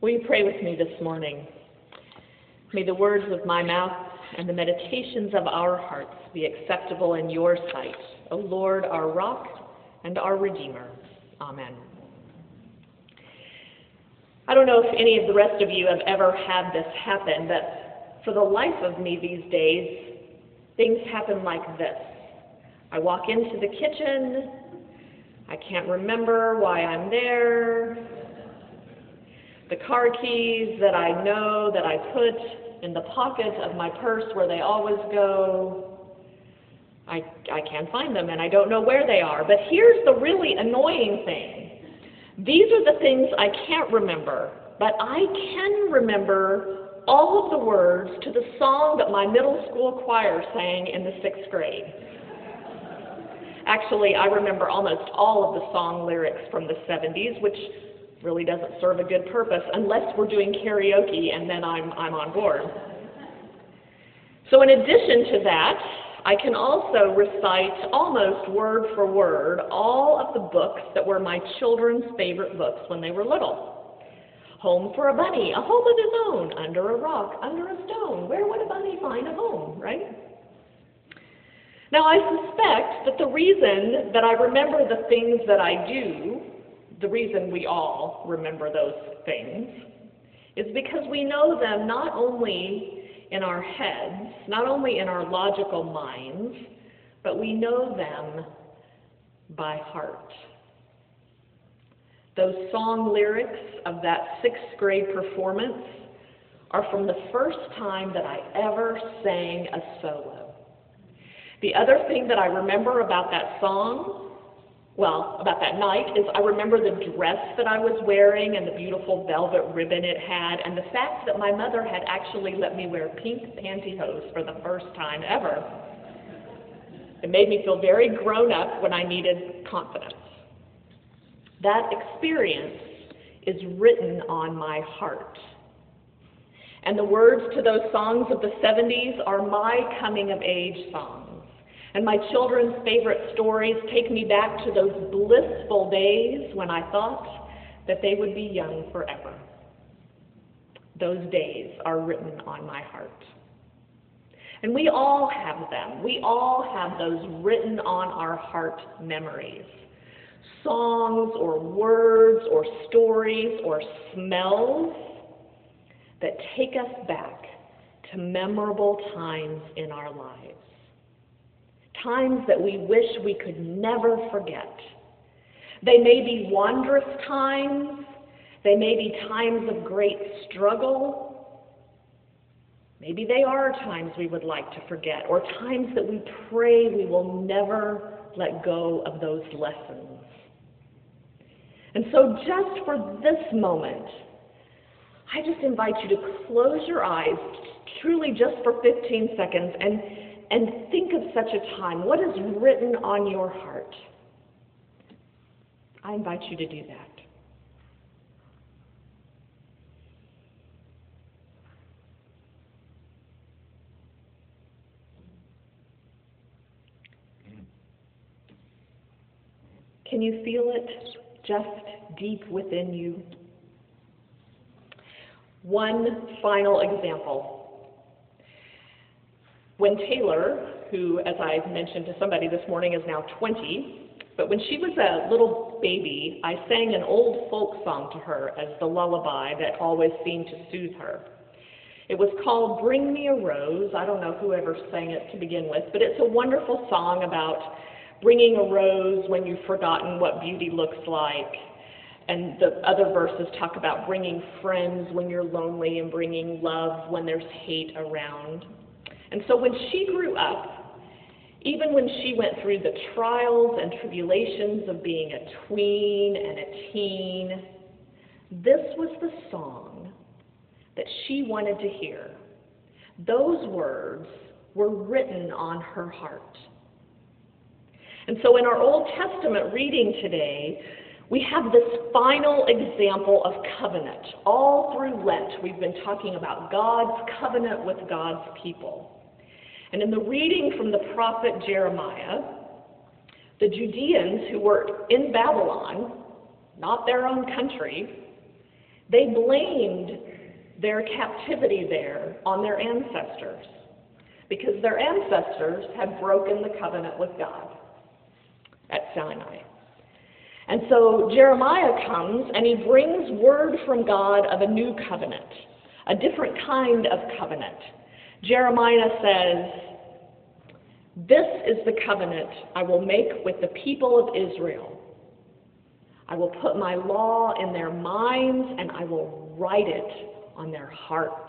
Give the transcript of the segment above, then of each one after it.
Will you pray with me this morning? May the words of my mouth and the meditations of our hearts be acceptable in your sight, O Lord, our rock and our Redeemer. Amen. I don't know if any of the rest of you have ever had this happen, but for the life of me these days, things happen like this. I walk into the kitchen, I can't remember why I'm there. The car keys that I know that I put in the pocket of my purse where they always go, I can't find them and I don't know where they are. But here's the really annoying thing. These are the things I can't remember, but I can remember all of the words to the song that my middle school choir sang in the 6th grade. Actually, I remember almost all of the song lyrics from the 70s, which really doesn't serve a good purpose unless we're doing karaoke, and then I'm on board. So in addition to that, I can also recite almost word for word all of the books that were my children's favorite books when they were little. Home for a bunny, a home of his own, under a rock, under a stone. Where would a bunny find a home, right? Now I suspect that the reason that I remember the things that I do, the reason we all remember those things, is because we know them not only in our heads, not only in our logical minds, but we know them by heart. Those song lyrics of that 6th grade performance are from the first time that I ever sang a solo. The other thing that I remember about that song, well, about that night, is I remember the dress that I was wearing and the beautiful velvet ribbon it had, and the fact that my mother had actually let me wear pink pantyhose for the first time ever. It made me feel very grown up when I needed confidence. That experience is written on my heart. And the words to those songs of the 70s are my coming-of-age songs. And my children's favorite stories take me back to those blissful days when I thought that they would be young forever. Those days are written on my heart. And we all have them. We all have those written on our heart memories. Songs or words or stories or smells that take us back to memorable times in our lives. Times that we wish we could never forget. They may be wondrous times. They may be times of great struggle. Maybe they are times we would like to forget, or times that we pray we will never let go of those lessons. And so just for this moment, I just invite you to close your eyes, truly just for 15 seconds, and think of such a time. What is written on your heart? I invite you to do that. Can you feel it just deep within you? One final example. When Taylor, who, as I mentioned to somebody this morning, is now 20, but when she was a little baby, I sang an old folk song to her as the lullaby that always seemed to soothe her. It was called Bring Me a Rose. I don't know whoever sang it to begin with, but it's a wonderful song about bringing a rose when you've forgotten what beauty looks like. And the other verses talk about bringing friends when you're lonely and bringing love when there's hate around. And so when she grew up, even when she went through the trials and tribulations of being a tween and a teen, this was the song that she wanted to hear. Those words were written on her heart. And so in our Old Testament reading today, we have this final example of covenant. All through Lent, we've been talking about God's covenant with God's people. And in the reading from the prophet Jeremiah, the Judeans who were in Babylon, not their own country, They blamed their captivity there on their ancestors because their ancestors had broken the covenant with God at Sinai. And so Jeremiah comes and he brings word from God of a new covenant, a different kind of covenant. Jeremiah says, "This is the covenant I will make with the people of Israel. I will put my law in their minds and I will write it on their hearts.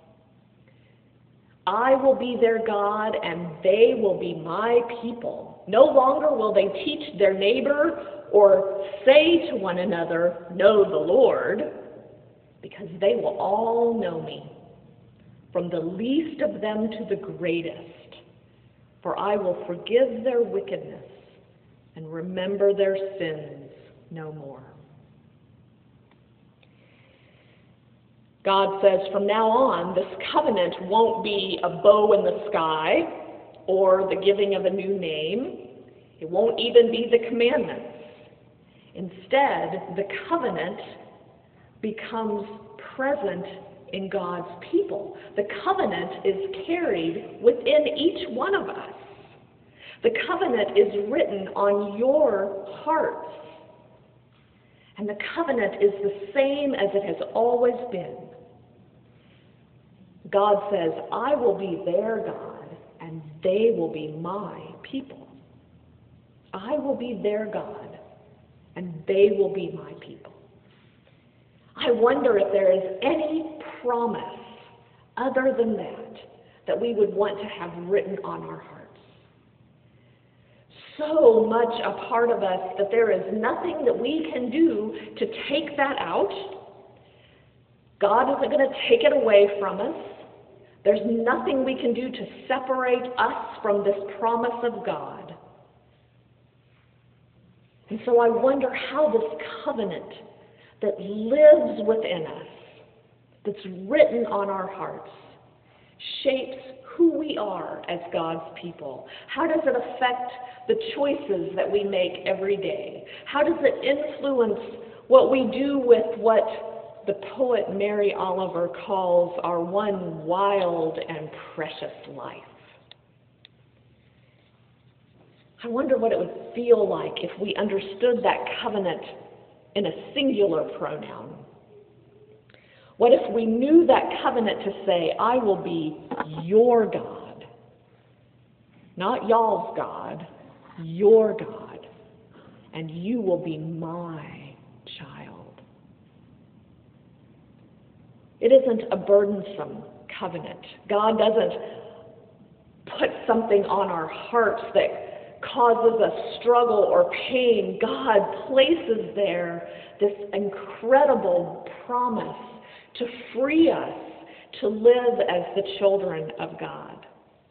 I will be their God and they will be my people. No longer will they teach their neighbor or say to one another, 'Know the Lord,' because they will all know me, from the least of them to the greatest. For I will forgive their wickedness and remember their sins no more." God says from now on, this covenant won't be a bow in the sky or the giving of a new name. It won't even be the commandments. Instead, the covenant becomes present in God's people. The covenant is carried within each one of us. The covenant is written on your hearts. And the covenant is the same as it has always been. God says, "I will be their God, and they will be my people." I will be their God, and they will be my people. I wonder if there is any promise other than that we would want to have written on our hearts. So much a part of us that there is nothing that we can do to take that out. God isn't going to take it away from us. There's nothing we can do to separate us from this promise of God. And so I wonder how this covenant that lives within us, that's written on our hearts, shapes who we are as God's people. How does it affect the choices that we make every day? How does it influence what we do with what the poet Mary Oliver calls our one wild and precious life? I wonder what it would feel like if we understood that covenant in a singular pronoun. What if we knew that covenant to say, "I will be your God," not y'all's God, your God, and you will be my child. It isn't a burdensome covenant. God doesn't put something on our hearts that causes us struggle or pain. God places there this incredible promise to free us to live as the children of God.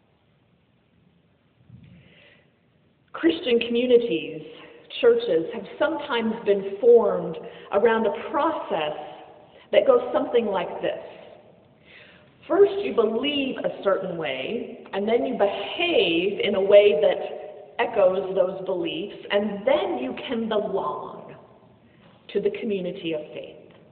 Christian communities, churches, have sometimes been formed around a process that goes something like this. First, you believe a certain way, and then you behave in a way that echoes those beliefs, and then you can belong to the community of faith.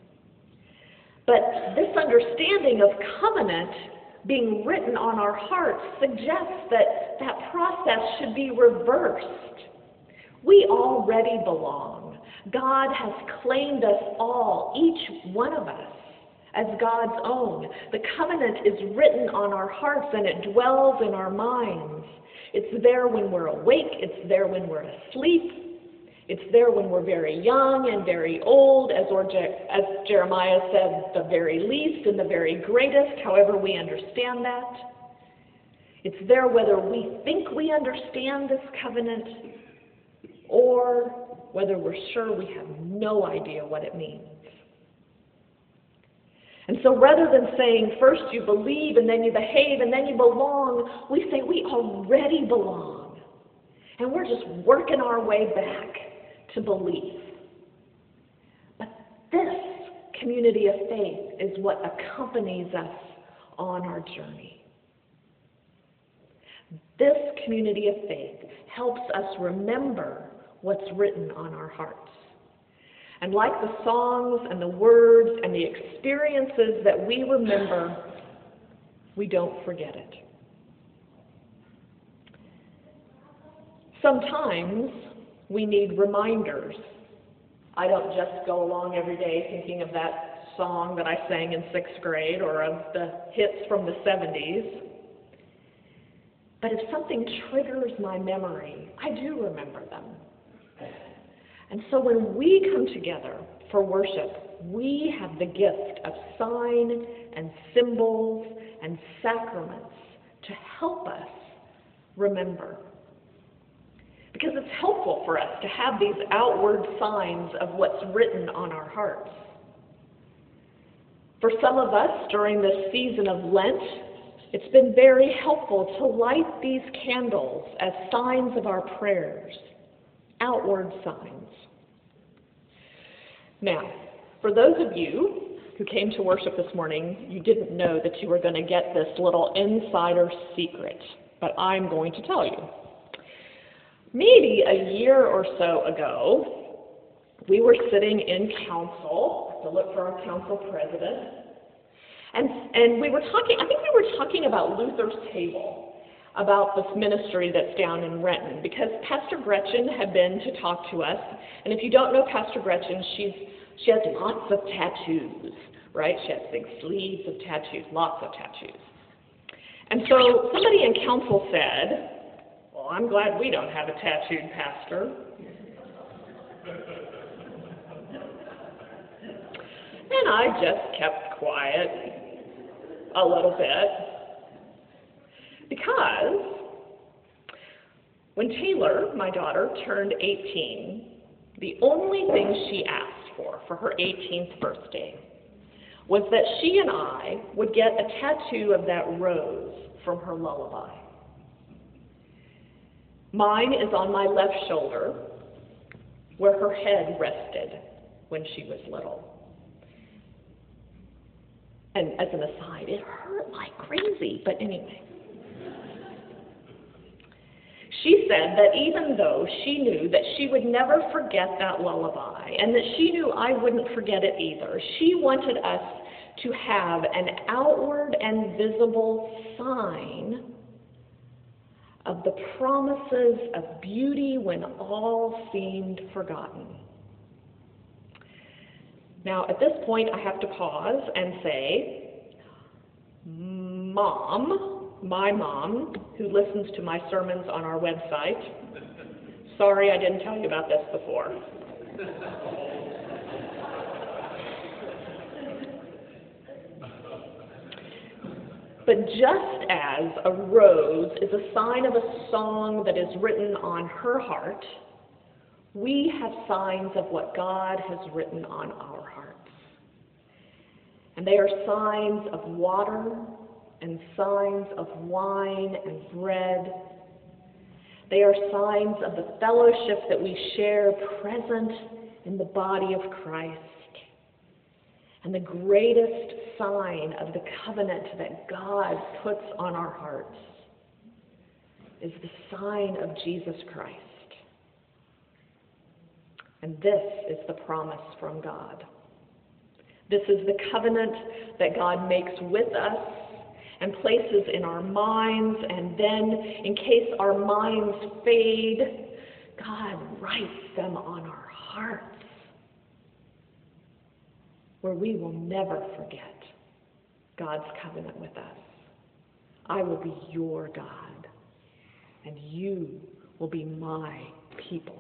But this understanding of covenant being written on our hearts suggests that that process should be reversed. We already belong. God has claimed us all, each one of us, as God's own. The covenant is written on our hearts and it dwells in our minds. It's there when we're awake. It's there when we're asleep. It's there when we're very young and very old, as Jeremiah said, the very least and the very greatest, however we understand that. It's there whether we think we understand this covenant or whether we're sure we have no idea what it means. And so rather than saying first you believe and then you behave and then you belong, we say we already belong. And we're just working our way back to belief. But this community of faith is what accompanies us on our journey. This community of faith helps us remember what's written on our hearts. And like the songs and the words and the experiences that we remember, we don't forget it. Sometimes we need reminders. I don't just go along every day thinking of that song that I sang in 6th grade or of the hits from the 70s. But if something triggers my memory, I do remember them. And so when we come together for worship, we have the gift of sign and symbols and sacraments to help us remember. Because it's helpful for us to have these outward signs of what's written on our hearts. For some of us, during this season of Lent, it's been very helpful to light these candles as signs of our prayers, outward signs. Now, for those of you who came to worship this morning, you didn't know that you were going to get this little insider secret, but I'm going to tell you. Maybe a year or so ago, we were sitting in council to look for our council president, and we were talking, I think we were talking about Luther's Table, about this ministry that's down in Renton, because Pastor Gretchen had been to talk to us, and if you don't know Pastor Gretchen, she has lots of tattoos, right? She has big sleeves of tattoos, lots of tattoos. And so somebody in council said, well, I'm glad we don't have a tattooed pastor. And I just kept quiet a little bit, because when Taylor, my daughter, turned 18, the only thing she asked for her 18th birthday was that she and I would get a tattoo of that rose from her lullaby. Mine is on my left shoulder, where her head rested when she was little. And as an aside, it hurt like crazy, but anyway. She said that even though she knew that she would never forget that lullaby, and that she knew I wouldn't forget it either, she wanted us to have an outward and visible sign of the promises of beauty when all seemed forgotten. Now, at this point, I have to pause and say, Mom, my mom, who listens to my sermons on our website, sorry I didn't tell you about this before. But just as a rose is a sign of a song that is written on her heart, we have signs of what God has written on our hearts. And they are signs of water and signs of wine and bread. They are signs of the fellowship that we share present in the body of Christ. And the greatest sign of the covenant that God puts on our hearts is the sign of Jesus Christ. And this is the promise from God. This is the covenant that God makes with us and places in our minds, and then, in case our minds fade, God writes them on our hearts, where we will never forget God's covenant with us. I will be your God, and you will be my people.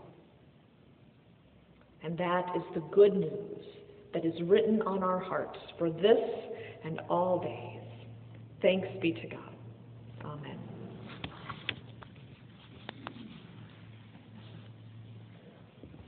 And that is the good news that is written on our hearts for this and all days. Thanks be to God. Amen.